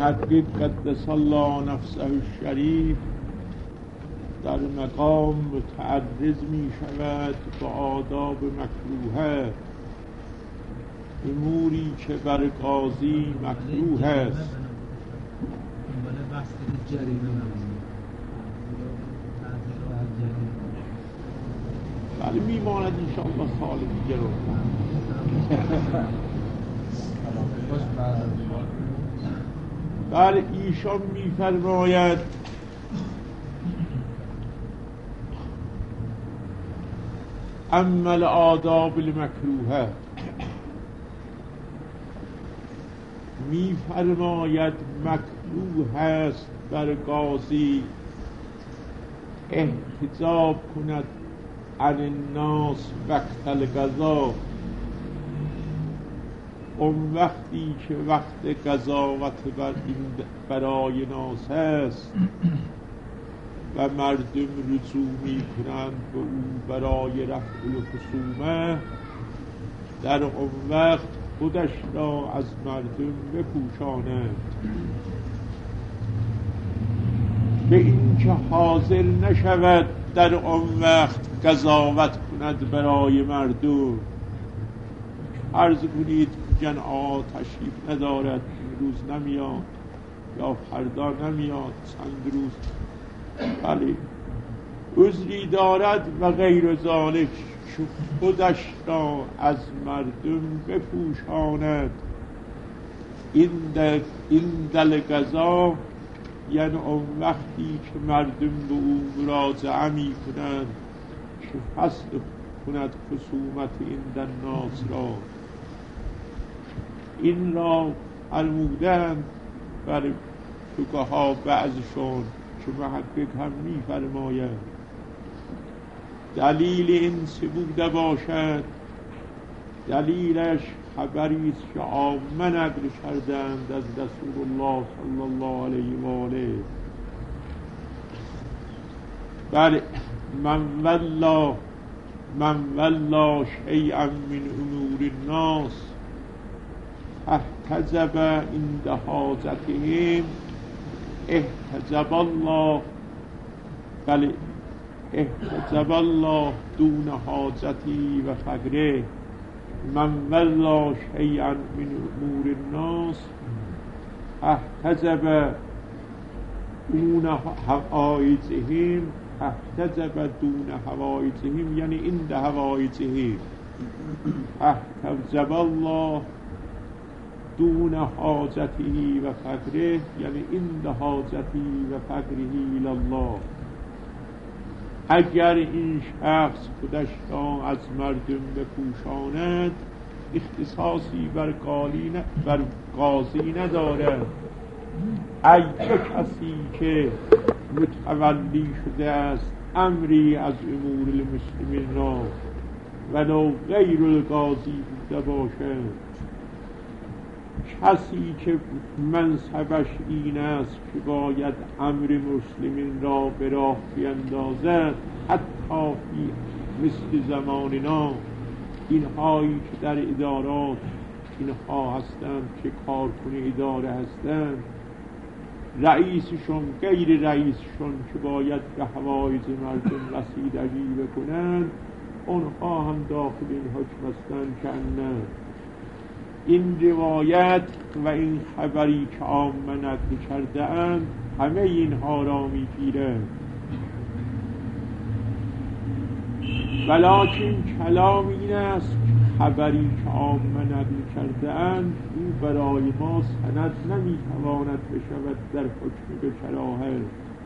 محقق قدس الله نفسه الشریف در مقام متعرض می شود با آداب مکروهه، اموری که بر قاضی مکروه است. ولی میماند انشاءالله سال دیگه رو. بله ایشان میفرماید اما الآداب المکروهه، میفرماید مکروه است بر قاضی احتجاب کند عن الناس وقت القضا، اون وقتی که وقت قضاوت برای ناس است و مردم رجوع می کنند به او برای رفع الخصومه، در اون وقت خودش را از مردم بپوشاند، به اینکه حاضر نشود در اون وقت قضاوت کند برای مردم. عرض کنید جناب تشریف ندارد، امروز نمیاد یا فردا نمیاد، چند روز بله عذری دارد و غیر ذالک، خودش را از مردم بپوشاند. این دل قضا یعنی اون وقتی که مردم به او مراجعه می کنند که فصل کند خصومت این الناس را. این را فرمودند بر فقها بعضشون که محقق هم می فرماید دلیل این چه بوده باشد؟ دلیلش خبری است که عامه نقل کردند از رسول الله صلی الله علیه و آله. بله من ولا شیئا من امور الناس احتجب عند حاجتهم احتجب الله، بله احتجب الله دون حاجتی و فقره. من ولا شیئا من امور الناس احتجب دون حوائجهم، احتجب دون حوائجهم یعنی عند حوائجهم، احتجب الله دون حاجته و فقره یعنی عند حاجته و فقره الالله. اگر این شخص خودش را از مردم بپوشاند اختصاصی بر قاضی ندارد. ای کسی که متولی شده است امری از امور المسلمین را ولو غیر القاضی بوده باشد، کسی که منصبش این است که باید امر مسلمین را به راه بیندازد، حتی مثل زماننا اینهایی که در ادارات اینها هستند که کارکن اداره هستند، رئیسشون غیر رئیسشون که باید به حوایج مردم رسیدگی بکنند، اونها هم داخل این حکم هستند که نه. این روایت و این خبری که عامه نقل کرده اند همه اینها را میگیرند، ولکن کلام این است خبری که عامه نقل کرده اند این برای ما سند نمیتواند بشود در حکم به کراهت،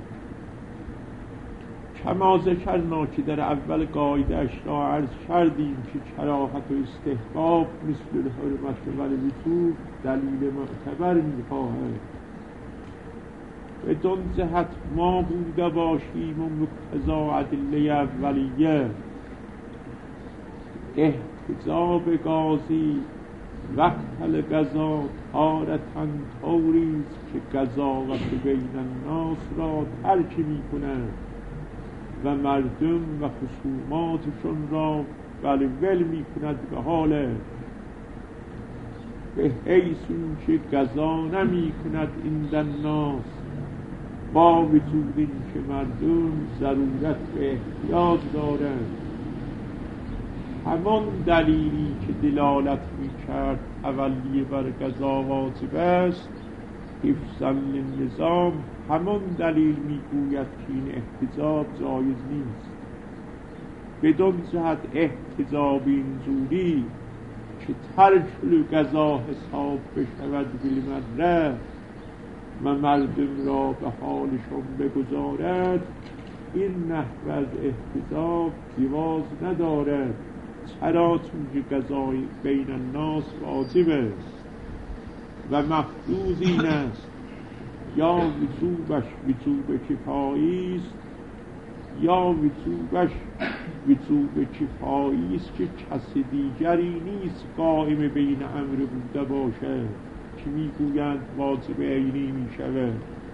کما ذکرنا که در اول قاعده اش را عرض کردیم که کراهت و استحباب مثل الحرمت و الوجوب دلیل معتبر میخواهد. بدون جهت ما بوده باشیم و مقتضا ادله اولیه احتجاب قاضی وقت القضا تارتاً طوریست که قضاوت بین الناس را ترک میکنند و مردم و خصوماتشون را ول می کند به حال به حیثون که قضا نمی کند این الناس، با وجود این که مردم ضرورت به احتیاط دارند. همان دلیلی که دلالت می کرد اولیه بر قضا واجب است حفظاً للنظام، همان دلیل می گوید که این احتجاب جایز نیست. بدون جهت احتجاب این زوری که ترک القضا حساب بشود بالمره و مردم را به حالشون بگذارد، این نحو از احتجاب جواز ندارد. چرا؟ چون که قضای بین الناس واجب است و مفروض این است یا وجوبش وجوب کفایی است یا وجوبش وجوب کفایی است که کس دیگری نیست قائم بین امر بوده باشد که میگویند واجب عینی میشود.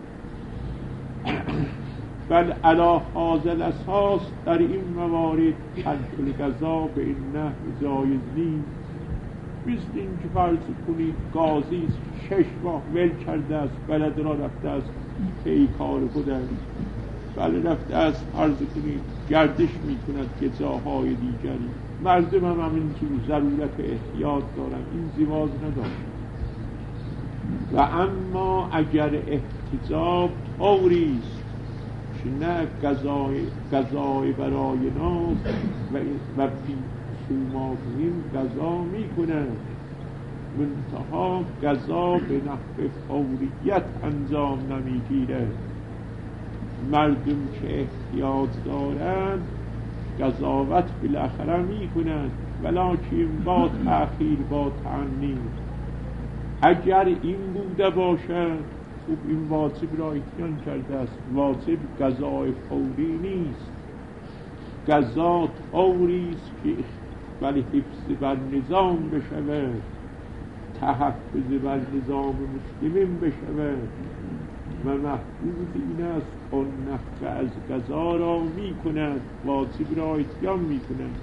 بل علی هذا الاساس در این موارد ترک القضا به این نحو جایز نیست. مثل این که فرض کنید قاضی 6 ماه ول کرده است، بلد را رفته است پی کار خودش، بله رفته است فرض کنید گردش میکند که جاهای دیگری، مردم هم همینجور ضرورت احتیاط دارن، این جواز ندارد. و اما اگر احتجاب طوری است که نه قضای برای ناس و فی سوماتهم قضا میکنند، منتها قضا به نحو فوریت انجام نمیگیرد. مردم که احتیاط دارند قضاوت بالاخره میکنند، ولکن با تأخیر، با تعنی. اگر این بوده باشد خوب این واجب را اتیان کرده است. واجب قضای فوری نیست، قضا طوری است که ولی حفظ بر نظام بشود، تحفظ بر نظام مسلمین بشود و محفوظ این است اون نحو از قضا را می کند، واجب را اتیان می کند.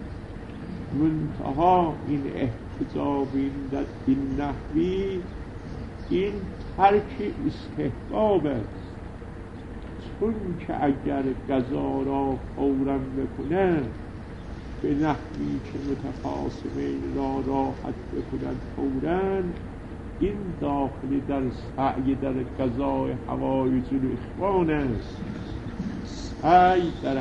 منتها این احتجاب این نحوی این ترک استحباب است، چون که اگر قضا را فوراً بکنه به نحوی که متخاصمین را راحت بکنند فوراً، این داخل در سعی در قضای حوائج الاخوان است، سعی در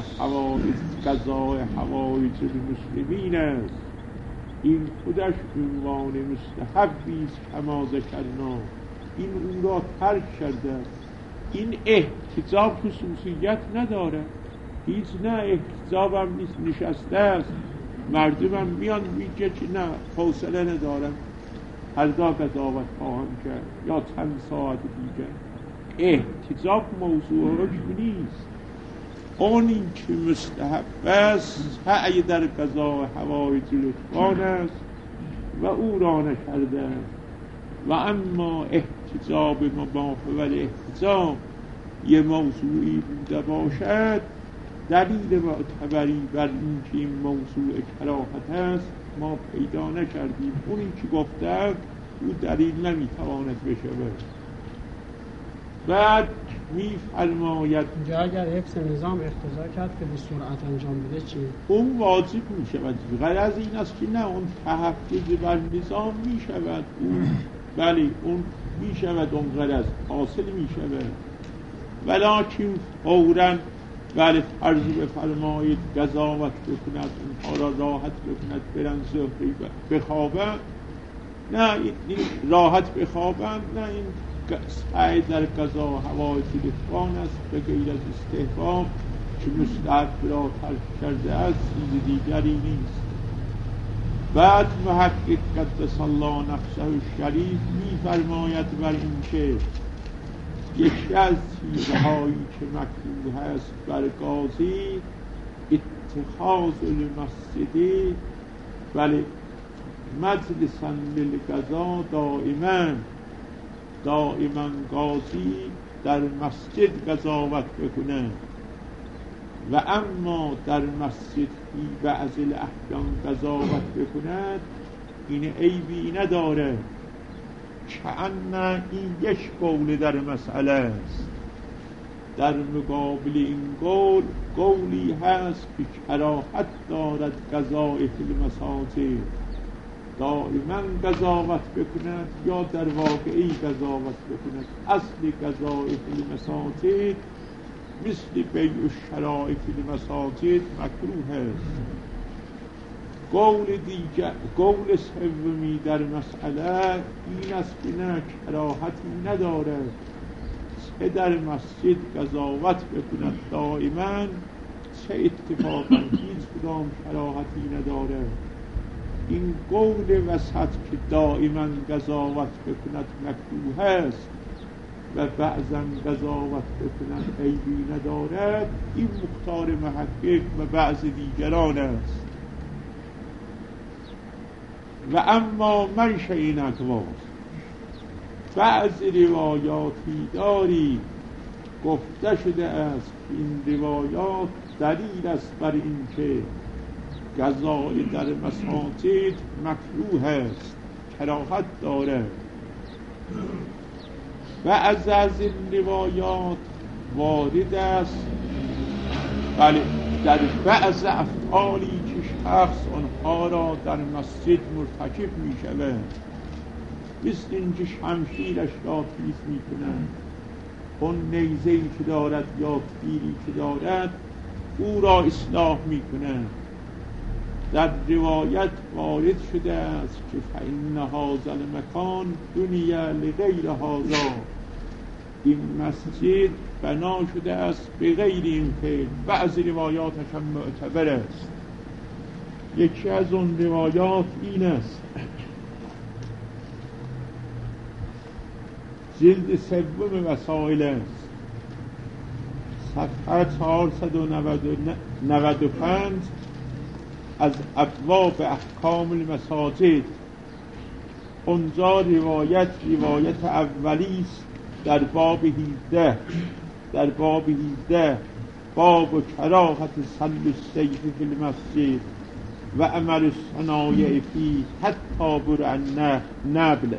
قضای حوائج المسلمین است. این خودش عنوان مستحبی است کما ذکرنا، این اون را ترک کرده. این احتجاب خصوصیت نداره، هیچ نه احتجاب هم نیست، نشسته است، مردم هم میان میگه که نه حوصله ندارم هردا قضاوت خواهم کرد یا چند ساعت دیگر. احتجاب موضوع حکم نیست، اون این که مستحب است سعی در قضا حوائج الاخوان است و او را نکرده. و اما احتجاب مباح و احتجاب یه موضوعی بوده باشد، دلیل معتبری بر این که این موضوع کراهت است ما پیدا نکردیم. اونی که گفتند او دلیل نمیتواند بشود. بعد میفرماید اینجا اگر حفظ نظام اقتضا کرد که به سرعت انجام بده چی؟ اون واجب میشود. غرض این است که نه اون تحفظ بر نظام میشود، اون بله اون میشود، اون غرض حاصل میشود، ولکن فوراً بله فرض بفرمایید قضاوت بکند، اونها را راحت بکند برن زهری بخوابند، نه این راحت بخوابند، نه این سعی در قضا حوائج الاخوان است به غیر از استحباب که مستحب را ترک کرده است، چیز دیگری نیست. بعد محقق قدس الله نفسه الشریف می‌فرماید بر این که یکی از چیزهایی که مکروه هست بر قاضی اتخاذ المسجد بله مجلسا للقضا، دائما قاضی در مسجد قضاوت بکنه و اما در مسجد فی بعض الاحیان قضاوت بکند این عیبی نداره. کأن این یک قول در مسئله است. در مقابل این قول قولی هست که کراهت دارد قضاء فی المساجد، دائما قضاوت بکند یا در واقعی قضاوت بکند. اصل قضاء فی المساجد مثل بیع الشراء فی المساجد مکروه است. قول دیگر، قول سومی در مسئله این است که نه کراهتی ندارد، چه در مسجد قضاوت بکند دائما، چه اتفاقا هیچ کدام کراهتی ندارد. این قول وسط که دائما قضاوت بکند مکروه است و بعضا قضاوت بکند عیبی ندارد، این مختار محقق و بعض دیگران است. و اما منشأ این اقوال، بعض روایاتی داری گفته شده است که این روایات دلیل است بر این که قضاء در مساجد مکروه است، کراهت دارد. بعض از این روایات وارد است بله در بعض افعالی که شخص آنها را در مسجد مرتکب می شود، مثل اینکه شمشیرش را تیز می کنند، اون نیزه‌ای که دارد یا تیری که دارد او را اصلاح می کنند. در روایت وارد شده است که فإن هذا المکان بنی لغیر هذا، این مسجد بنا شده است به غیر این فعل. بعض روایاتش هم معتبر است. یکی از اون روایات این است، جلد سوم وسائل است، صفحه 495 از ابواب احکام المساجد. اونجا روایت اولی است در باب 18، در باب 18 باب کراهت سل السیف فی المسجد و امر الصنایع فی حتی برع النبل.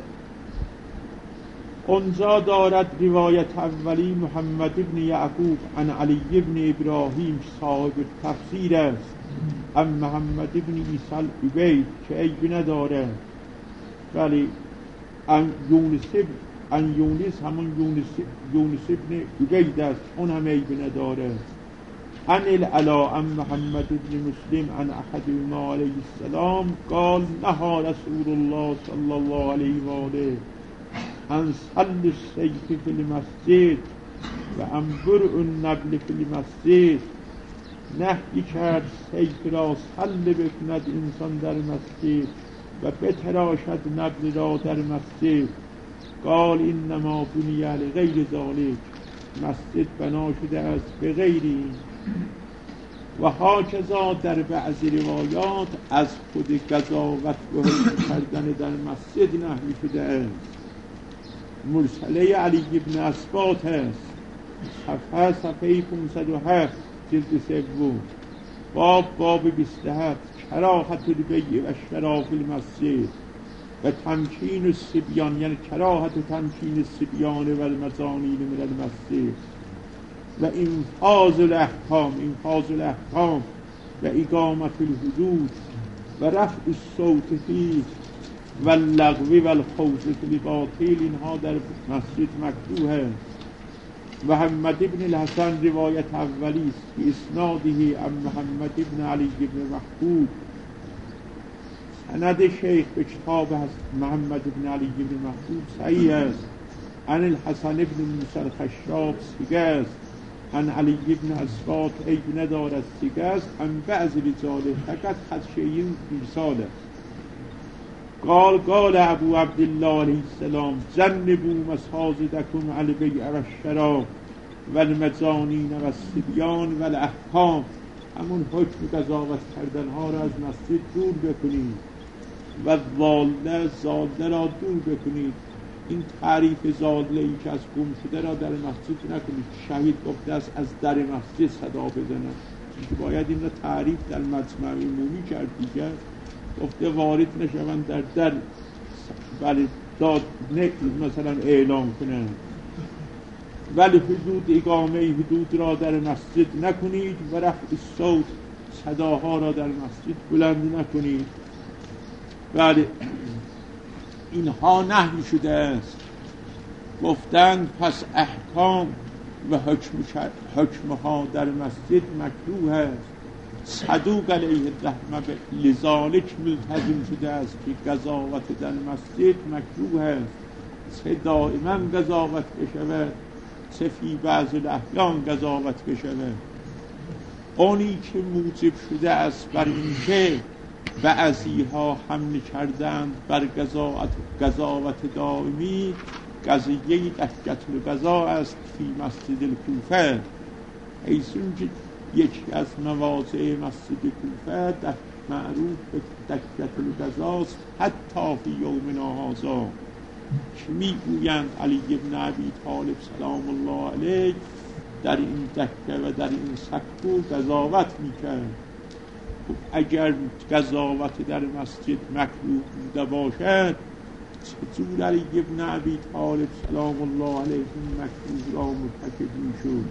اونجا دارد روایت اولی محمد ابن یعقوب عن علی ابن ابراهیم صاحب تفسیر است، ام محمد ابن عیسی العبید که عیب نداره، ولی ان یونس همون یونس ابن عبید است، اون هم عیب نداره. عن العلا ام محمد ابن مسلم عن احدهما علیه السلام قال نهى رسول الله صلی الله علیه و آله عن سل السیف فی المسجد و عن برع النبل فی المسجد. نهی کرد سیف را سل بکند انسان در مسجد و بتراشد نبل را در مسجد. قال انما بنی لغیر ذلک، مسجد بنا شده است به غیر این. و هاکذا در بعض روایات از خود قضاوت و حکم کردن در مسجد نهی شده است. مرسله علی ابن اسباط است، صفحه 507 جلد سوم، باب 27 کراهت البیع و شراء فی المسجد و تمکین الصبیان، یعنی کراهت و تمکین الصبیان و المزانین من المسجد و انفاذ الاحکام و اقامت الحدود و رفع الصوت فیه و اللغو و الخوض فی الباطل. اینها در مسجد مکروه است. محمد ابن الحسن روایت اولی است که اسناده ام محمد ابن علی ابن محبوب. سند شیخ به کتاب محمد ابن علی ابن محبوب صحیح است. عن الحسن ابن موسی الخشاب صحیح است. عن علی ابن اسباط عیب ندارد صحیح است. عن بعض رجاله فقط خدشه ارسال است. قال ابو عبدالله علیه السلام جنبوا مساجدکم علی البیع و الشراء و المزانین و الصبیان و الاحکام. همون حکم قضاوت کردن ها را از مسجد دور بکنید و زاله را دور بکنید. این تعریف زاله ای که از گم شده را در مسجد نکنید. شهید گفته است از در مسجد صدا بزنند، باید این را تعریف در مجمع عمومی کرد دیگر. گفته وارد نشوند در داد مثلا اعلام کنند. ولی حدود اقامه حدود را در مسجد نکنید و رفع صوت صداها را در مسجد بلند نکنید. ولی اینها نهی شده است. گفتند پس احکام و حکمها در مسجد مکروه است. صدوق علیه الرحمه لذالک ملتزم شده است که قضاوت در مسجد مکروه است، چه دائما قضاوت بشود چه فی بعض الاحیان قضاوت بشود. آنی که موجب شده است بر اینکه بعضیها حمله کردند بر قضاوت دائمی، قضیه دکة القضا است فی مسجد الکوفه، ایسون که یکی از مواضع مسجد کوفه معروف به دکة القضا است. حتی فی یومنا هذا که میگویند علی بن ابی طالب سلام الله علیه در این دکه و در این سکو قضاوت میکرد. اگر قضاوت در مسجد مکروه بوده باشد، چطور علی بن ابی طالب سلام الله علیه این مکروه را مرتکب میشد؟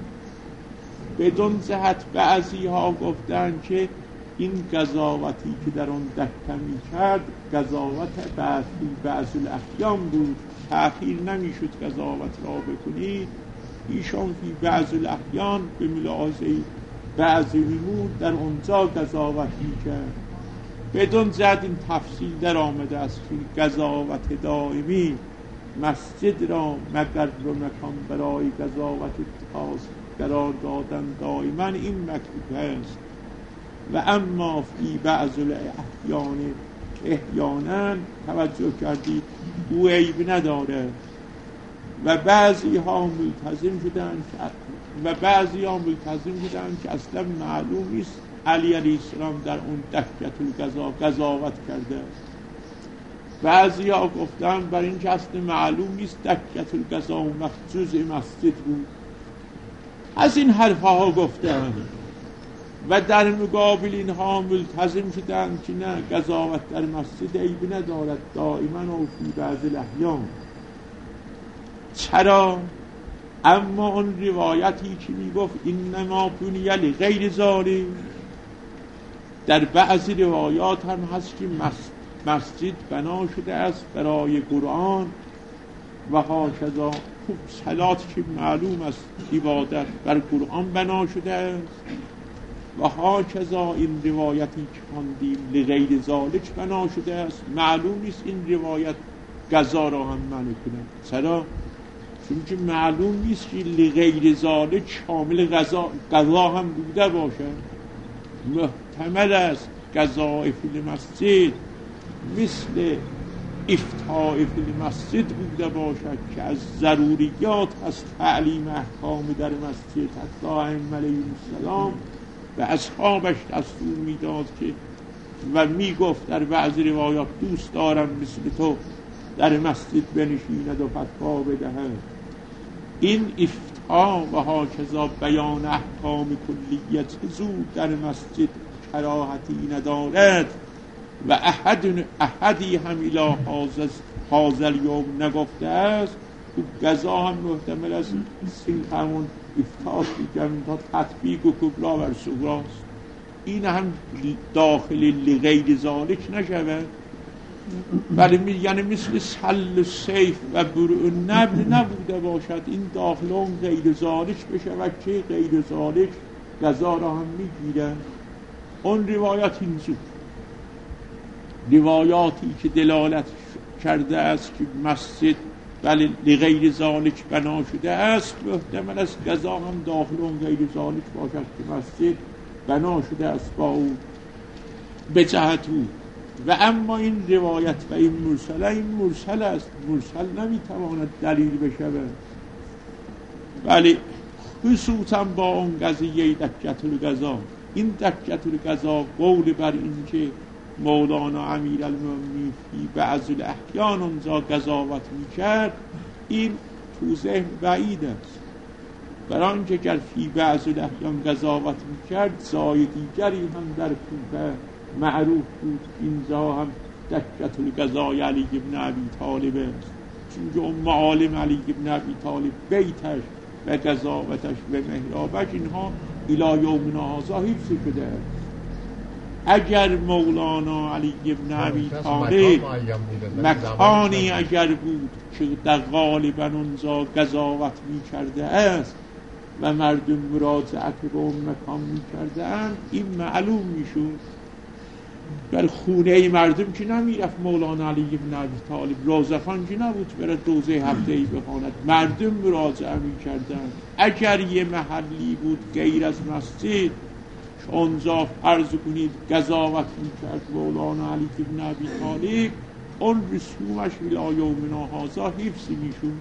بدون جهت بعضی ها گفتند که این قضاوتی که در آن دکه میکرد قضاوت بعض الاحیان بود، تأخیر نمیشد قضاوت را بکنید. ایشان فی بعض الاحیان به ملاحظه بعضی نمود در آنجا قضاوت میکرد. بدون جهت این تفصیل در آمده است که قضاوت دائمی مسجد را مقر و مکان برای قضاوت خاص قرار دادن دائما این مکروه است. و اما فی بعض الاحیان احیانا توجه کردید او عیب نداره و بعضی ها ملتزم شدن که اصلا معلوم نیست علی علیه السلام در اون دکة القضا قضاوت کرده. بعضی ها گفتن بر این که اصلا معلوم نیست دکة القضا مخصوص مسجد بود. از این حرفها گفتن و در مقابل اینها ملتزم شدن که نه قضاوت در مسجد عیب ندارد دائما و فی بعض الاحیان. چرا؟ اما اون روایتی که میگفت انما بنی لغیر ذالک، در بعضی روایات هم هست که مسجد بنا شده است برای قرآن و هاکذا. صلات که معلوم است عبادت بر قرآن بنا شده است و هاکذا این روایتی که خواندیم لغیر ذالک بنا شده است. معلوم نیست این روایت قضا را هم منع کنه. چرا؟ چون که معلوم نیست که لغیر ذالک شامل قضا هم بوده باشد. محتمل است قضای فی المسجد مثل افتاء فی المسجد بوده باشد که از ضروریات از تعلیم احکام در مسجد. حتی ائمه علیهم السلام و اصحابش دستور میداد که و میگفت در بعضی روایات دوست دارم مثل تو در مسجد بنشیند و فتوا بدهد. این افتاء و هاکذا بیان احکام کلیت حضور در مسجد کراهتی ندارد و احدی هم الی هذا الیوم نگفته است. قضا هم محتمل است این همون افتاء دیگرین تا تطبیق و کبرا بر صغراست. این هم داخل لغیر ذالک نشود. ولی یعنی مثل سل سیف و برء النبل نبوده باشد. این داخل اون غیر ذالک بشود که غیر ذالک قضا را هم میگیرن. اون روایت اینجور روایاتی که دلالت کرده است که مسجد ولی لغیر ذالک بنا شده است، محتمل است قضا هم داخل اون غیر ذالک باشد که مسجد بنا شده است با او به جهت او. و اما این روایت و این مرسل است. مرسل نمیتواند دلیل بشود. ولی خصوصا با اون قضیه دکة القضا، این دکة القضا قول بر این که مولانا امیرالمومنین فی بعض الاحیان اونجا قضاوت میکرد، این تو ذهن بعید است. برای آنکه گر فی بعض الاحیان قضاوت میکرد جای دیگری هم در کوفه معروف بود اینجا هم دکة القضا علی بن ابی طالب است. چون ام عالم علی ابن ابی طالب بیتش و قضاوتش و محرابش اینها الی یومنا هذا حفظ شده. اگر مولانا علی ابن ابی طالب مکانی اگر بود که در غالبا اونجا قضاوت می کرده است و مردم مراجعت به اون مکان می کرده اند، این معلوم می شود. بر خونه مردم که نمی رفت مولانا علی ابن ابی طالب، روزخان که نبود برای دوزه هفته ای بخواند، مردم مراجعه می کردند. اگر یه محلی بود غیر از مسجد اونجا فرض کنید قضاوت میکرد مولانا علی ابن ابی طالب، اون رسومش الی یومنا هذا حفظ میشون.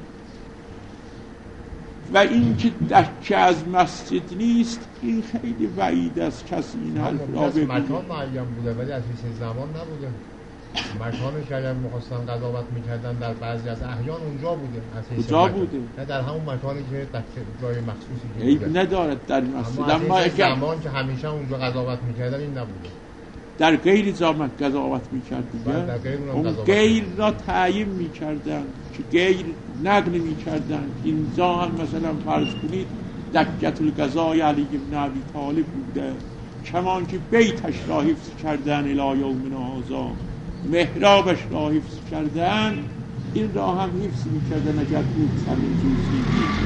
و این که دکه از مسجد نیست این خیلی بعید است کسی این حرف را بگه. مکان معین بوده ولی از حیث زمان نبوده. مکانی که اگر می‌خواستن قضاوت می‌کردن در بعضی از احیان اونجا بوده. کجا بوده؟ نه در همون مکانی که جای مخصوصی که عیب ندارد در مسجد، اما از زمان که همیشه اونجا قضاوت می‌کردن این نبوده. در غیر زمان قضاوت می‌کرد دیگه. اون غیر را تعیین می‌کردن که غیر نقل می‌کردن. اینجا هم مثلا فرض کنید دکت القضای علی ابن ابی طالب بوده، کمان که بیتش را حفظ کردن الی یومنا هذا، محرابش را حفظ کردن، این را هم حفظ می‌کردن اگر بود همین جوزی.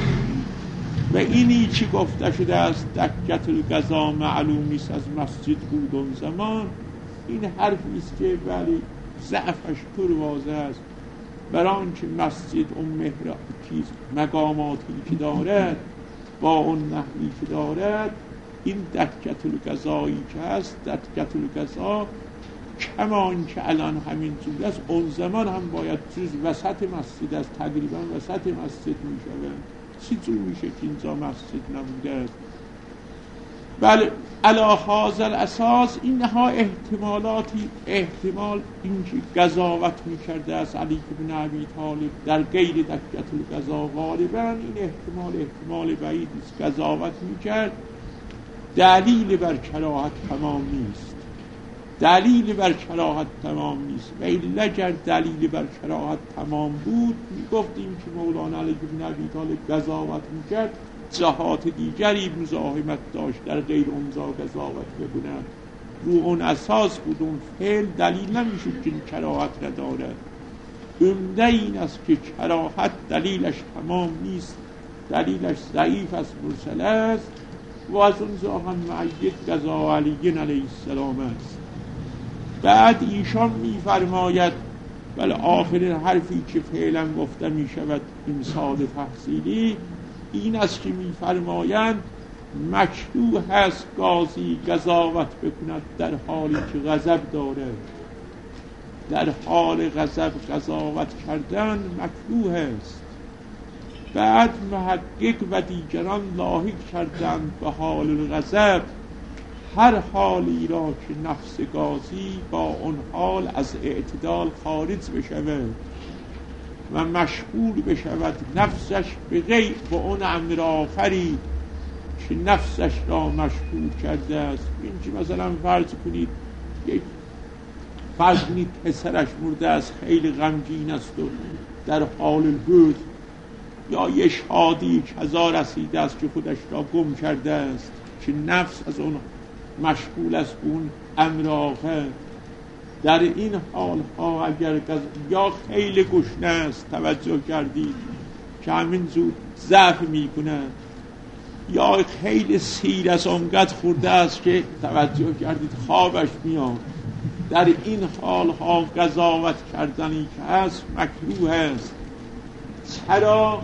و اینی که گفته شده است دکت القضا معلوم نیست از مسجد بود اون زمان، این حرفی است که ولی ضعفش پر واضح است. برای آنکه مسجد اون محراب چیز مقاماتی که دارد با اون نحوی که دارد، این دکت القضایی که هست، دکت القضا کمان که الان همین جور است، اون زمان هم باید جز وسط مسجد است، تقریبا وسط مسجد می شود. چی جور میشه که اینجا مسجد نبوده است؟ بله، علی هذا الاساس اینها احتمالاتی، احتمال اینکه قضاوت میکرده است علی ابن ابی طالب در غیر دکت القضا، غالبا این احتمال بعیدی است. قضاوت میکرد، دلیل بر کراهت تمام نیست، دلیل بر کراهت تمام نیست. و الا اگر دلیل بر کراهت تمام بود میگفتیم که مولانا علی ابن ابی طالب قضاوت میکرد، جهات دیگری مزاحمت داشت در غیر اونجا قضاوت بکنند. رو اون اساس بود، اون فعل دلیل نمیشود که کراهت ندارد. عمده این است که کراهت دلیلش تمام نیست، دلیلش ضعیف است، مرسل است. و از اونجا هم معید قضا علی علیه السلام است. بعد ایشان میفرماید، بله آخرین حرفی که فعلا گفته میشود این ساده تحصیلی این است که میفرمایند مکروه هست قاضی قضاوت بکند در حالی که غضب دارد. در حال غضب قضاوت کردن مکروه است. بعد محقق و دیگران لاحق کردند به حال غضب هر حالی را که نفس قاضی با اون حال از اعتدال خارج بشود و مشغول بشود نفسش به غیر به اون امر آخری که نفسش را مشغول کرده است. این که مثلا فرض کنید پسرش مرده است، خیلی غمگین است و در حال الحزن، یا یه شادی کذا رسیده است که خودش را گم کرده است که نفس از اون مشغول است به اون امر آخر. در این حال ها اگر یا خیلی گشنه است، توجه کردید که همین زود ضعف میکنه، یا خیلی سیر است، اونقدر خورده است که توجه کردید خوابش میاد، در این حال ها قضاوت کردنی که هست مکروه است. چرا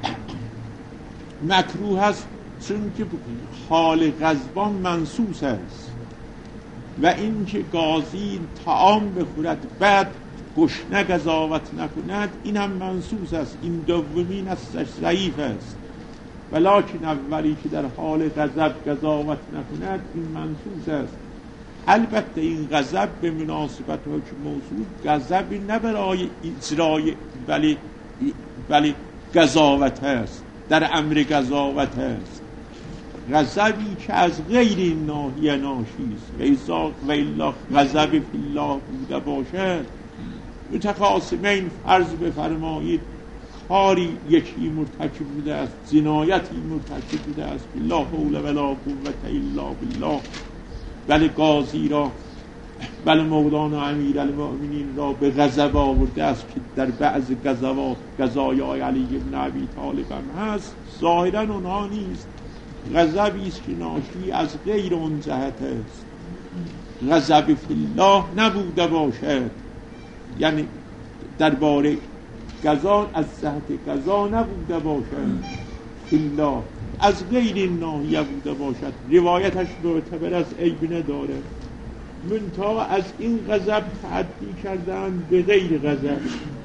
مکروه است؟ چون که حال غضبان منسوس است و این که قاضی طعام بخورد بعد گشنه قضاوت نکند این هم منسوس است. این دومین استش ضعیف است، ولکن اولی که در حال غضب قضاوت نکند این منسوس است. البته این غضب به مناسبت حکم موضوع غضبی نه برای اجرای ولی قضاوت است، در امر قضاوت است. غضبی که از غیر این ناحیه ناشی است و الا غضب فی الله بوده باشد. متخاصمین فرض بفرمایید کاری یکی مرتکب بوده است، جنایتی مرتکب بوده است که لا حول ولا قوة الا بالله، بله قاضی را، بله مولانا امیرالمؤمنین را به غضب آورده است که در بعض غزوات غزایای علی بن ابی طالب هم هست، ظاهرا اونها نیست، غضبی است که ناشی از غیر اون جهت است، غضب فی الله نبوده باشد، یعنی درباره قضا از جهت قضا نبوده باشد، فی الله از غیر این ناحیه بوده باشد، روایتش معتبر از عیب نداره، منتها از این غضب تعدی کردن به غیر غضب.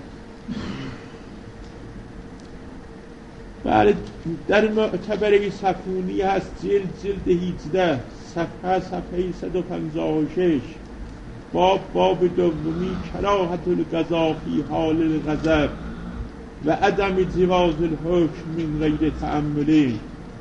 بله در معتبره صفونی هست، جلد 18 صفحه 156، باب دومی کراهت القضا فی حال الغضب و عدم جواز الحکم من غیر تأمل.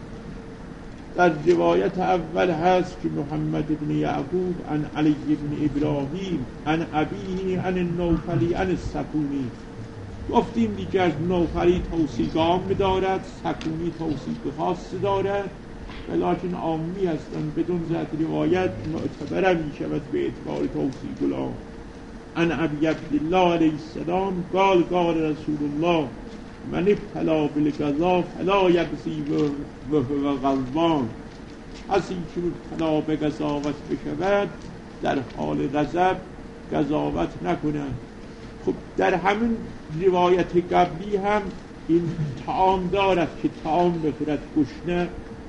در روایت اول هست که محمد بن یعقوب عن علی بن ابراهیم عن ابیه عن النوفلی عن السکونی. گفتیم دیگر نوفلی توصیگام دارد، سکونی توصیق خاص دارد، ولیکن عامی هستند، بدون جهت روایت معتبر می شود به اعتبار توصیق العام. عن ابی عبدالله علیه السلام قال قال رسول الله من ابتلا بالقضا فلا یقضی و هو غضبان. کسی که مبتلا به قضاوت بشود در حال غضب قضاوت نکند. خب در همین روایت قبلی هم این طعام دارد که طعام بخورد گشنه،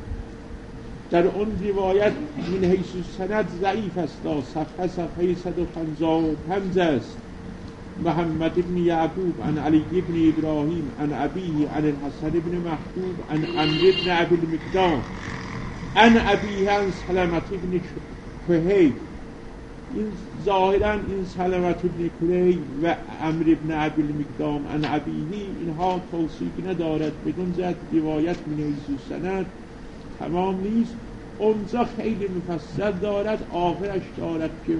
در اون روایت من حیث سند ضعیف است، صفحه 155 است. محمد بن یعقوب عن علی بن ابراهیم عن ابیه عن الحسن بن محبوب عن عمرو بن ابی المقدام عن ابیه عن سلمة بن کهیل. این ظاهرا این سلمة بن کهیل و عمرو بن ابی المقدام عن ابیه اینها توثیق ندارد، بدون جهت روایت من حیث سند تمام نیست. اونجا خیلی مفصل دارد، آخرش دارد که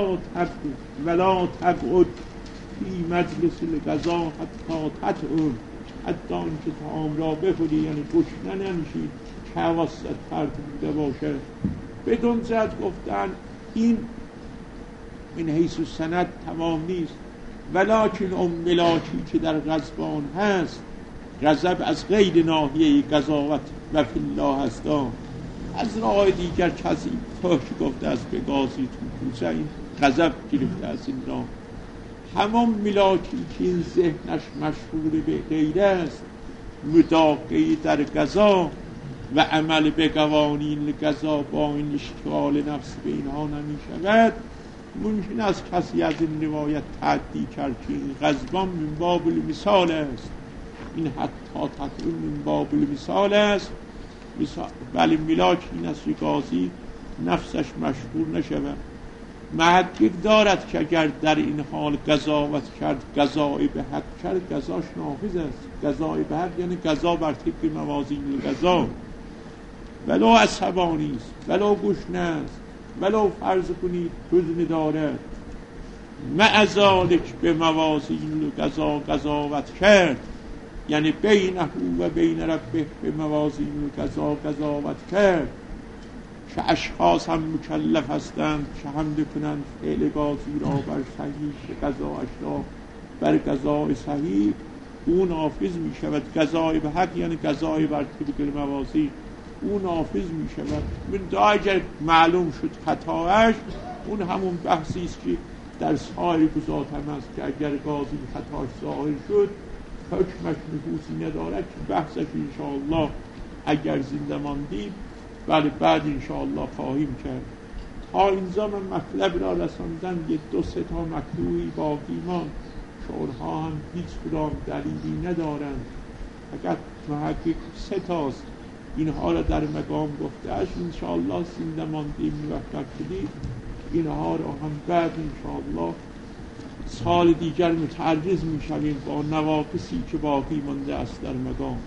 ولا تقعد فی مجلس القضا حتی تطعم، حتی اینکه طعام را بخوری، یعنی گشنه نمیشید که وسط فرد بوده باشه. بدون جهت گفتن این من حیث سند تمام نیست، ولیکن اون ملاکی که در غضبان هست غضب از غیر ناحیه قضاوت و فی الله هست. از راه دیگر کسی فحش گفته است به قاضی تو کوچه، این غضب گرفته از این راه. همون ملاکی که این ذهنش مشغول به غیر است، مداقه در قضا و عمل به قوانین قضا با این اشتغال نفس به اینها نمی شود، ممکن است کسی از این روایت تعدی کرد که این غضبان من باب المثال است، این حتی تطعیم من باب المثال است. ولی ملاک این است که قاضی نفسش مشغول نشود. محقق دارد که اگر در این حال قضاوت کرد، قضای به حق کرد، قضاش نافذ است. قضای به حق یعنی قضا بر طبق موازین القضا، ولو عصبانی است، ولو گشنه است، ولو فرض کنید حزن دارد، مع ذلک به موازین القضا قضاوت کرد، یعنی بینه و بین ربه به موازین القضا قضاوت کرد، که اشخاص هم مکلف هستند که حمل کنند فعل قاضی را بر صحیح، قضاش را بر قضای صحیح، اون نافذ می شود. قضای به حق یعنی قضای بر طبق موازین، اون نافذ می شود. من اگر معلوم شد خطاش، اون همون بحثی است که در سایر قضات هم است که اگر قاضی خطاش ظاهر شد حکمش نفوذی ندارد، که بحثش انشاءالله اگر زنده ماندیم ولی بعد انشاءالله خواهیم کرد. تا اینجا من مطلب را رساندم، یک دو سه تا مطلوبی باقی ماند که اونها هم هیچ کدام دلیلی ندارند، فقط محقق سه تاست، اینها را در مقام گفتهش. انشاءالله زنده ماندیم موفق شدید، اینها را هم بعد انشاءالله سال دیگر متعرض میشویم با نواقصی که باقی مانده است در مقام.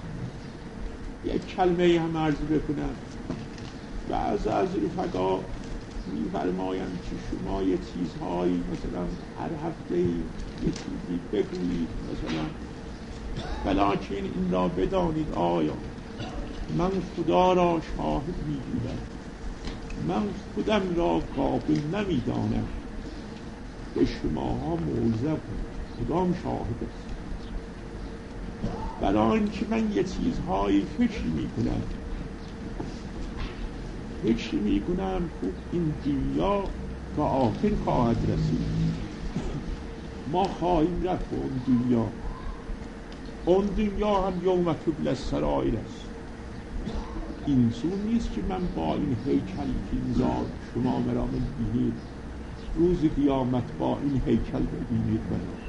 یک کلمه هم عرض بکنم. بعض از رفقا می‌فرمایند که شما یه چیزهایی مثلا هر هفته یه چیزی بگویید، مثلا ولکن این را بدانید آیا من خدا را شاهد می‌گیرم، من خودم را قابل نمی‌دانم به شماها موعظه کنم. کدام شاهد است؟ برای اینکه من یه چیزهایی فکر میکنم خوب این دنیا به آخر خواهد رسید، ما خواهیم رفت به اون دنیا هم یوم تبلی السرائر است. این سو نیست که من با این هیکلی که اینجا شما مرا می‌بینید روز قیامت با این هیکل ببینید.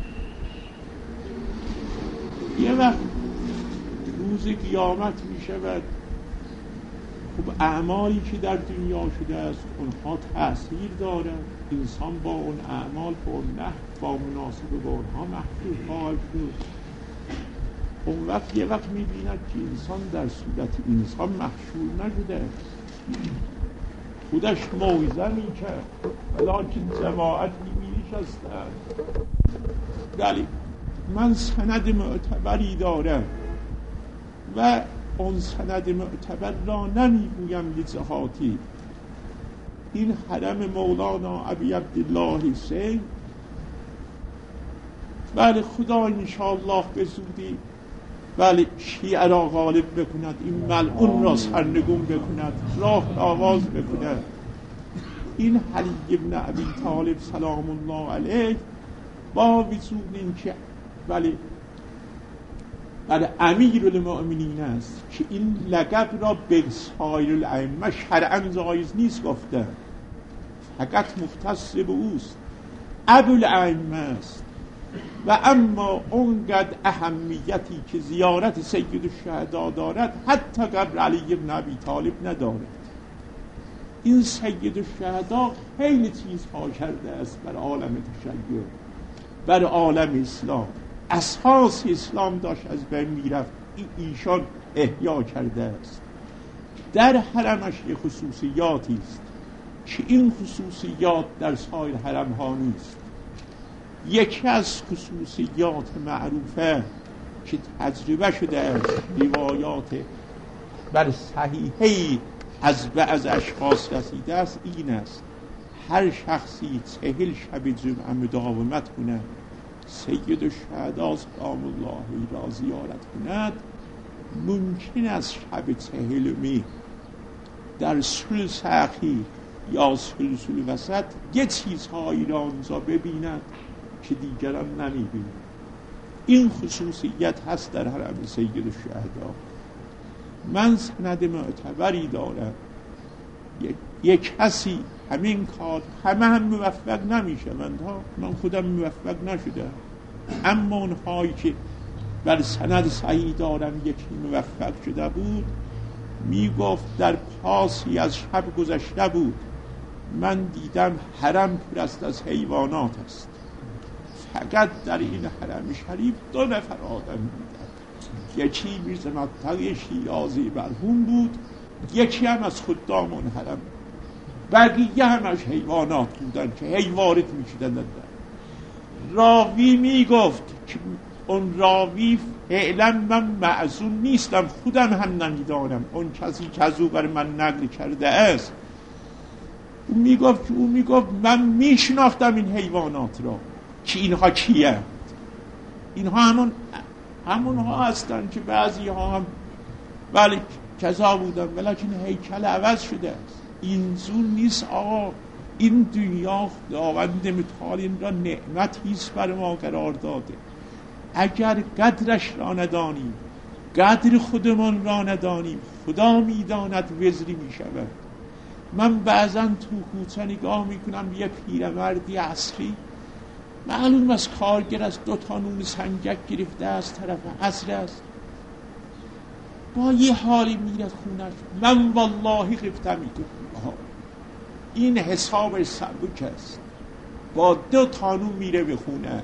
یه وقت روز قیامت می‌شود خب اعمالی که در دنیا شده است اونها تأثیر دارند، انسان با اون اعمال با اون نحو با مناسبه با اونها محفوظ خواهد شد. اون وقت یه وقت می‌بیند که انسان در صورت انسان محشور نشده است، خودش موعظه می‌کرد ولکن جماعت می‌نشستند. ولی من سند معتبری دارم و اون سند معتبر را نمیگویم یه جهاتی. این حرم مولانا ابی عبدالله حسین، بله خدا انشاءالله به زودی بله شیعه را غالب بکند، این ملعون را سرنگون بکند، راه آواز بکند. این علی ابن ابی طالب سلام الله علیه با وجود این که بله امیر المؤمنین است که این لقب را به سایر الائمه شرعاً جایز نیست گفته، فقط مختص به اوست، ابوالائمه است و اما اونقدر اهمیتی که زیارت سید الشهدا دارد حتی قبر علی ابن ابی طالب ندارد. این سید الشهدا خیلی چیزها کرده است بر عالم تشیع، بر عالم اسلام. اساس اسلام داشت از بین میرفت، ایشان احیا کرده است. در حرمش یک خصوصیاتی است که این خصوصیات در سایر حرم ها نیست. یکی از خصوصیات معروفه که تجربه شده است، روایات بر صحیحی از اشخاص رسیده است، این است هر شخصی 40 شب جمعه مداومت کند، سید الشهدا سلام الله را زیارت کند، ممکن است شب 40 در ثلث اخیر یا ثلث وسط یه چیزهایی را آنجا ببیند که دیگران نمیبینند. این خصوصیت هست در حرم سید الشهدا. من سند معتبری دارم، یک کسی همین کار هم موفق نمیشوند ها، من خودم موفق نشدم، اما اونهایی که بر سند صحیح دارم یکی موفق شده بود، میگفت در پاسی از شب گذشته بود من دیدم حرم پر است از حیوانات است، فقط در این حرم شریف 2 نفر آدم دیدم، یکی میرزا مطلق شیرازی مرحوم بود، یکی هم از خدام اون حرم، بقیه همش حیوانات بودن که هی وارد میشدن. راوی میگفت که اون راوی فعلا من معزون نیستم، خودم هم نمیدانم، اون کسی که از او بر من نقل کرده است او میگفت من میشناختم این حیوانات را که اینها کیه، اینها همونها هستن که بعضی ها هم ولی کذا بودن ولیکن هیکل عوض شده است. این زور نیست آقا، این دنیا خداوند متعال این را نعمتی است بر ما قرار داده. اگر قدرش را ندانیم، قدر خودمان را ندانیم، خدا میداند وزری میشود. من بعضا تو کوچه نگاه میکنم یه پیرمردی عصری معلوم از کارگر از 2 تا نون سنگک گرفته از طرف عصر است، با یه حالی میرد خونش، من والله خفته میکنم این حساب سبک است، با 2 تا نون میره به خونش.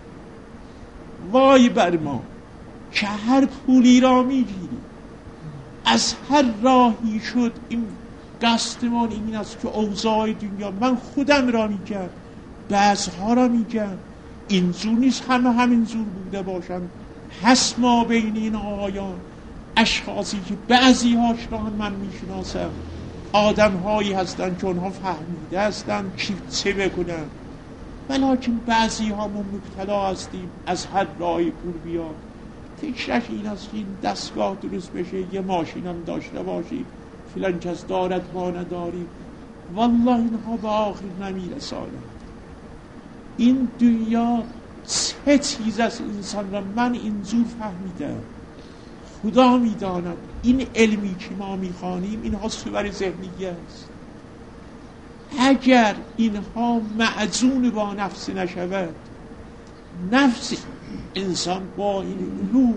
وای بر ما که هر پولی را میگیریم، از هر راهی شد این قصدمان این است که اوضاع دنیا، من خودم را میگم، بعضها را میگم، این زور نیست همین زور بوده باشن، هست ما بین این آقایان اشخاصی که بعضی هاش را هم من میشناسم، آدم هایی هستن چون ها فهمیده هستن چه بکنن، ولیکن بعضی ها ما مبتلا هستیم از هر راهی پول بیاد. فکرش این است که این دستگاه درست بشه، یه ماشین هم داشته باشیم، فلان کس دارد ما نداریم. والله اینها به آخر نمیرسانه. این دنیا سه چیز از انسان را من اینجور فهمیدم، خدا میداند این علمی که ما میخوانیم اینها صور ذهنی است. اگر اینها معزون با نفس نشود، نفس انسان با این علوم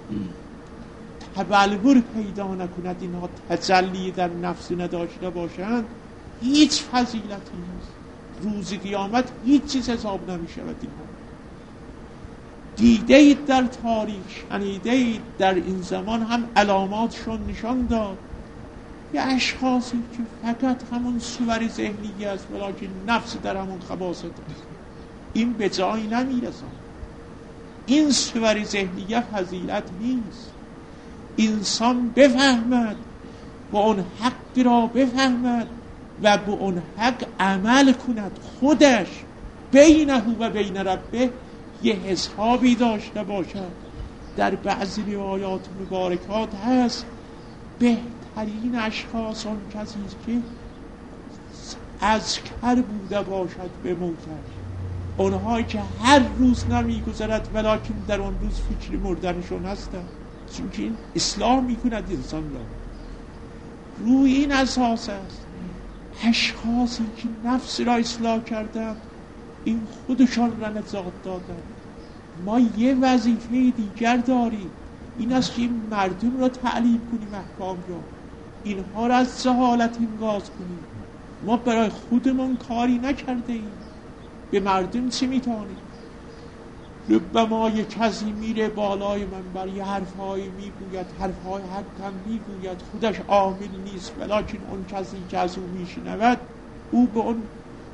تبلور پیدا نکند، اینها تجلی در نفس نداشته باشند، هیچ فضیلتی نیست. روز قیامت هیچ چیز حساب نمی شود. اینها دیده اید در تاریخ، شنیده اید در این زمان هم علاماتشون نشان داد. یه اشخاصی که فقط همون صور ذهنی است ولیکن نفس در همون خباثت است، این به جایی نمیرسن. این صور ذهنی فضیلت نیست. انسان بفهمد و اون حق را بفهمد و به اون حق عمل کند، خودش بینه و بین ربه یه حسابی داشته باشد. در بعضی روایات مبارکات هست بهترین اشخاص اون کسی که اذکر بوده باشد به موتش، اونهایی که هر روز نمیگذرد ولیکن در اون روز فکر مردنشون هستند، چون که این اصلاح میکند انسان را. روی این اساس است اشخاصی که نفس را اصلاح کردند این خودشان را نجات دادند. ما یه وظیفه دیگر داریم، این است که این مردم را تعلیم کنیم، احکام را، اینها را از جهالت انقاذ کنیم. ما برای خودمون کاری نکرده ایم، به مردم چی میتونیم؟ ربما یک کسی میره بالای منبر یه حرفایی میگوید، حرفهای حق هم میگوید، خودش عامل نیست، ولیکن اون کسی که از او میشنود او به اون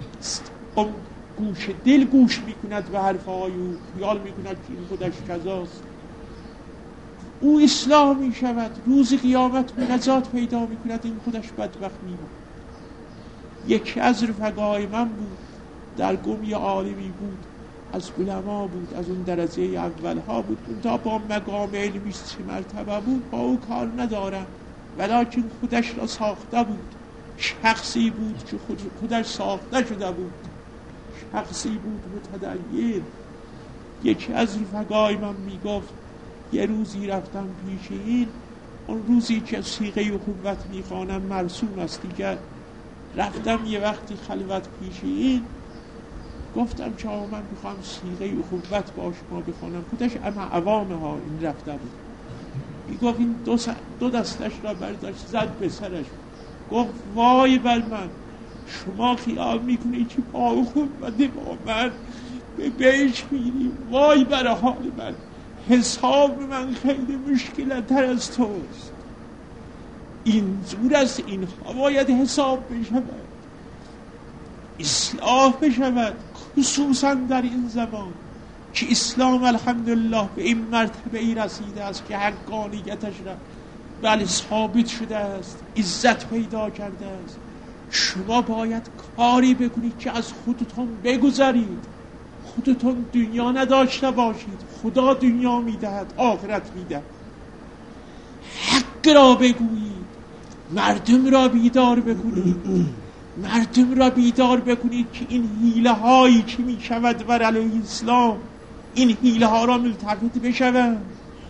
گوش دل گوش میکند به حرفهای او، خیال میکند که این خودش کذاست. او اصلاح میشود، روز قیامت نجات پیدا میکند، این خودش بدبخت میماند. یکی از رفقای من بود، در گم یه عالمی بود، از علما بود، از اون درجه اولها بود، اون تا با مقام علمیش چه مرتبه بود با او کار ندارم، ولیکن خودش را ساخته بود، شخصی بود که خودش ساخته شده بود، شخصی بود متدین. یکی از رفقای من میگفت یه روزی رفتم پیش این، اون روزی که صیغه اخوت میخوانم مرسوم است دیگر، رفتم یه وقتی خلوت پیش این، گفتم که من میخوام صیغه اخوت با شما بخوانم. خودش اما عوامه ها این رفته بود. میگفت این دو دستش را برداشت زد به سرش، گفت وای بر من، شما خیال میکنید که با اخوت با من به بهش میریم، وای بر حال من، حساب من خیلی مشکل تر از توست. این زور است، اینها باید حساب بشود، اصلاح بشود، خصوصا در این زمان که اسلام الحمدلله به این مرتبه ای رسیده است که حقانیتش را بله ثابت شده است، عزت پیدا کرده است. شما باید کاری بکنید که از خودتون بگذارید، خودتون دنیا نداشته باشید، خدا دنیا میدهد، آخرت میدهد. حق را بگویید، مردم را بیدار بکنید، مردم را بیدار بکنید که این حیله هایی که می شود بر علیه اسلام، این حیله ها را ملتفت بشوند،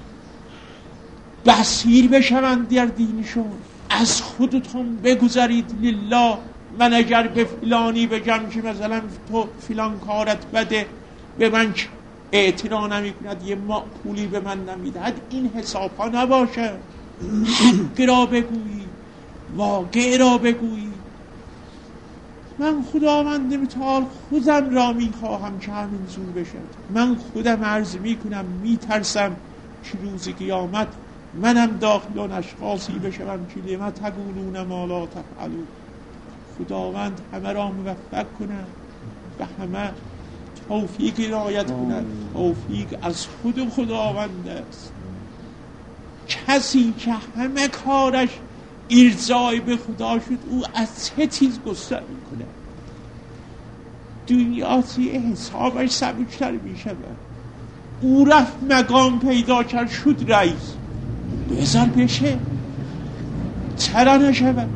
بصیر بشوند در دینشون. از خودتون بگذارید لله. من اگر به فلانی بگم که مثلا تو فلان کارت بده، به من اعتنا نمی کند، یه پولی به من نمیدهد، این حساب ها نباشه. حق را بگویید، واقع را بگویید. من خداوند متعال خودم را میخواهم که همین زور بشد. من خودم عرض میکنم میترسم که روز قیامت منم داخل اون اشخاصی بشم که لما تقولون ما لا تفعلون. خداوند همه را موفق کنه و همه توفیق عنایت کند. توفیق از خود خداوند است. کسی که همه کارش ارجاع به خدا شد، او از چه چیز غصه میکنه؟ دنیا حسابش سبکتر میشه. او رفت مقام پیدا کرد، شد رئیس، بذار بشه، چرا نشود؟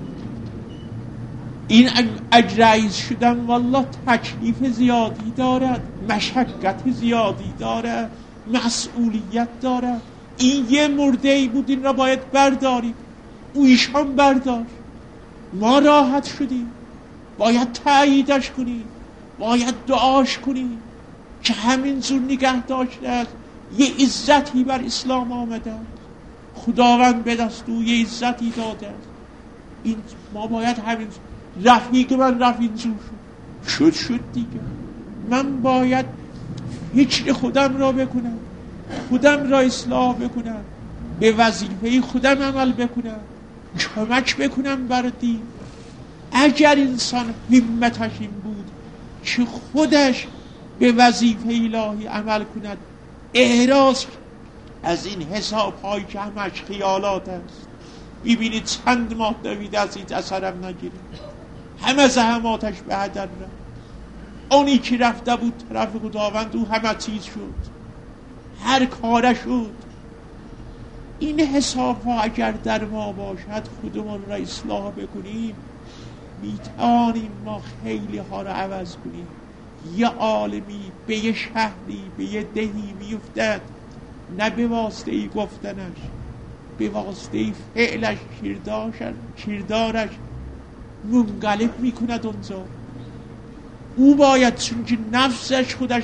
این رئیس شدن والله تکلیف زیادی دارد، مشقت زیادی دارد، مسئولیت دارد. این یه مرده ای بود، این را باید برداریم. او ایشان برداشت، ما راحت شدیم. باید تأییدش کنیم، باید دعاش کنیم که همینجور نگه داشته است. یه عزتی بر اسلام آمده است، خداوند به دست او یه عزتی داده است. این ما باید همین رفیق من رفیق شد دیگه. من باید فکر خودم را بکنم، خودم را اصلاح بکنم، به وظیفه خودم عمل بکنم، کمک بکنم بر دین. اگر انسان همتش این بود که خودش به وظیفه الهی عمل کند، احراز از این حساب هایی که همش خیالات است. ببینید چند ماه دوید از این اثرم نگیره، همه زحماتش به هدر رفت. اونی که رفته بود طرف خداوند، او همه چیز شد، هر کارش شد. این حساب ها اگر در ما باشد، خودمون را اصلاح بکنیم، میتوانیم ما خیلی ها را عوض کنیم. یه عالمی به یه شهری، به یه دهی میفتد، نه به واسطه گفتنش، به واسطه فعلش، کردارش منقلب میکند اونجا. او باید، چون که نفسش خودش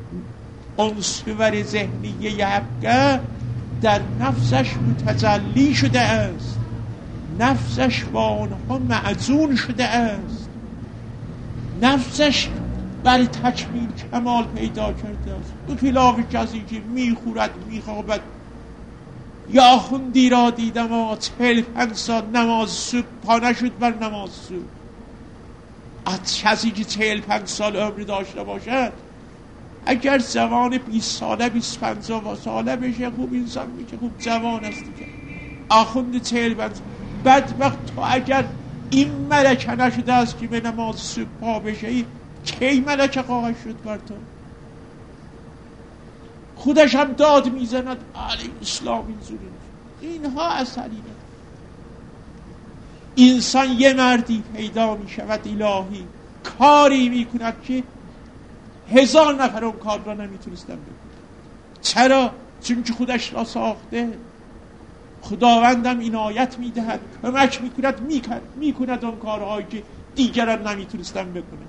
عنصر ذهنی حقه در نفسش متجلی شده است، نفسش با آنها معزون شده است، نفسش برای تکمیل کمال پیدا کرده است. به خلاف کسی که میخورد میخوابد. یا آخوندی را دیدم 45 سال نماز صبح پا نشد بر نماز صبح. از کسی که 45 سال عمر داشته باشد، اگر جوان 20 ساله 25 ساله بشه، خوب انسان میشه، خوب جوان است دیگه. آخوند 45 بدبخت، تو اگر این ملکه نشده است که به نماز صبح پا بشه، کی ملکه خواهد شد بر تو؟ خودش هم داد میزند علی اسلام اینجوری. اینها اثری. انسان یه مردی پیدا میشود الهی، کاری میکند که 1000 نفر اون کار را نمیتونستن بکنن. چرا؟ چون که خودش را ساخته. خداوندم عنایت میدهد، کمک میکند اون کارهایی که دیگران نمیتونستن بکنن.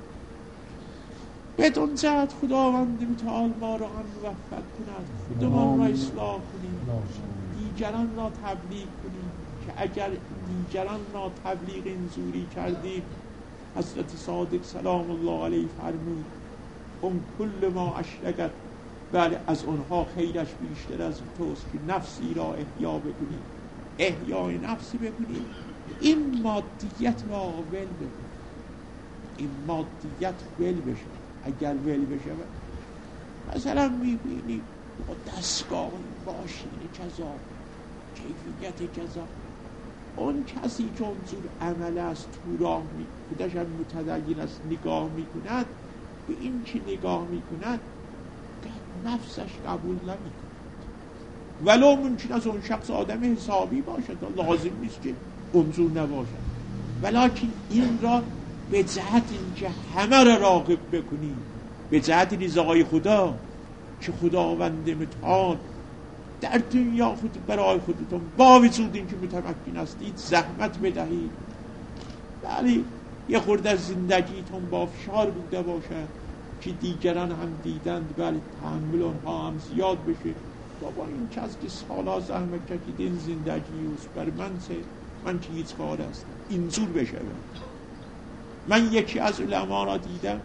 بدون جهت خداوند متعال ما را هم موفق کند، خودمان را اصلاح کنیم، دیگران را تبلیغ کنیم. که اگر دیگران را تبلیغ اینجوری کردیم، حضرت صادق سلام الله علیه فرمود اون کل ما اشرکت، بله از اونها خیرش بیشتر از توست که نفسی را احیا بکنیم، احیای نفسی بکنیم. این مادیت را ول بکنیم، این مادیت ول بشه. اگر ول بشه، مثلا میبینی دستگاه ماشین کذا، کیفیت کذا، اون کسی که اونجور عمل است تو راه خودش هم متدین است، نگاه میکند، به این که نگاه میکند نفسش قبول نمیکند. ولو ممکن است اون شخص آدم حسابی باشد، لازم نیست که اونجور نباشد، ولیکن این را به جهت اینکه همه را راغب بکنیم، به جهت رضای خدا، که خداوند متعال در دنیا خود برای خودتون با وجود اینکه متمکن هستید زحمت بدهید. بله یه خورده از زندگیتون با فشار بوده باشد که دیگران هم دیدند، بله تحمل اونها هم زیاد بشه. بابا این کس که سالا زحمت کشید این زندگی است، بر من که هیچ کار است اینجور بشه. من یکی از علما را دیدم،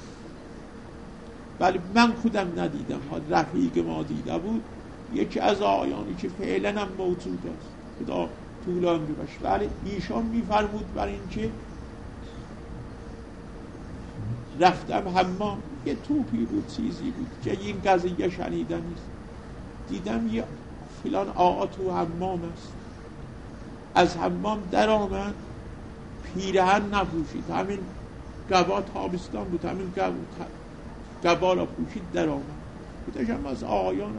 ولی من خودم ندیدم، رفیق ما دیده بود، یکی از آیانی که فعلا هم موجود است، خدا طول عمر بشه. ولی ایشان میفرمود بر این که رفتم حمام، یه توپی بود، چیزی بود که این قضیه شنیدن نیست. دیدم یه فلان آقا تو حمام است. از حمام در آمد، پیرهن نپوشید، همین قبا تابستان بود، همین قبا را پوشید در آمد. بودشم از آقایان.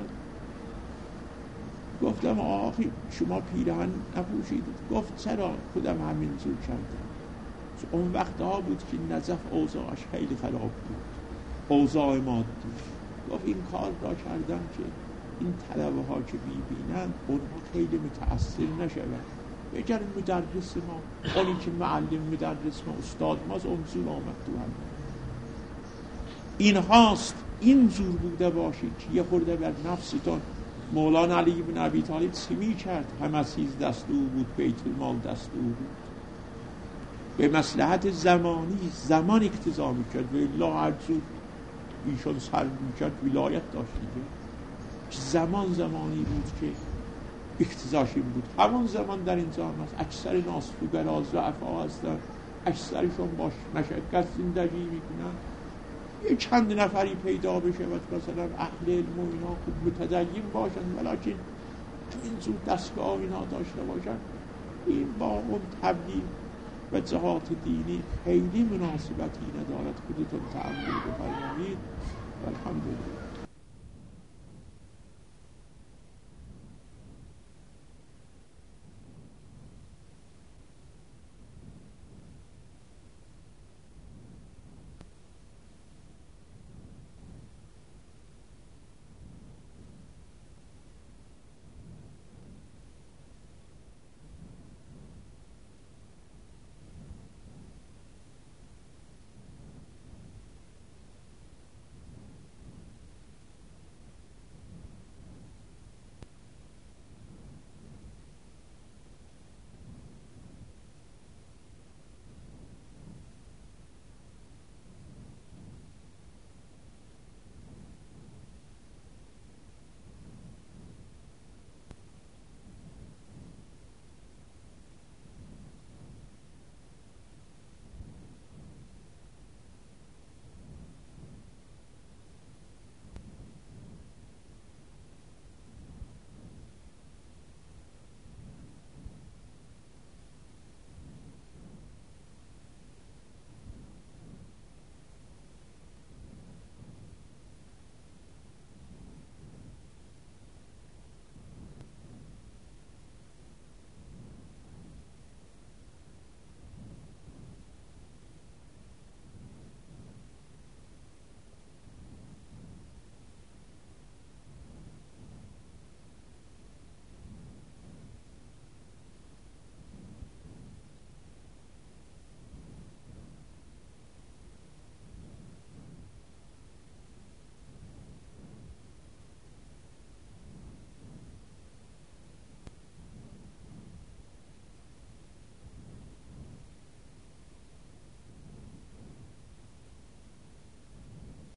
گفتم آخی شما پیرهن نپوشیدید؟ گفت چرا؟ خودم همین زور کردم. اون وقتها بود که نجف اوضاعش خیلی خراب بود، اوضاع مادی. گفت این کار را کردم که این طلبه ها که بیبینند اونها خیلی متأثر نشوند. بگر مدرس ما، اونی که معلم مدرس ما استاد ما از اون زور آمد تو هم. این هاست، این زور بوده باشید که یه خورده بر نفستان. مولانا علی بن ابی طالب چی می کرد؟ همه چیز دست او بود، بیت المال دست او بود. به مصلحت زمانی زمان اقتضا می کرد و الا هر زود ایشان سر می کرد ولایت داشت دیگه. زمان زمانی بود که اقتضاش این بود. همون زمان در اینجا هست اکثر ناسفگرا ضعفا هستن، اکثرشون باش مشقت زندگی میکنن. یه چند نفری پیدا بشه و مثلا اهل علم و اینا خوب متدین باشن ولیکن تو این زود دستگاه اینا داشته باشن، این با اون تبدیل و جهات دینی خیلی مناسبتی ندارد. خودتون تأمل بفرمایید. الحمدلله.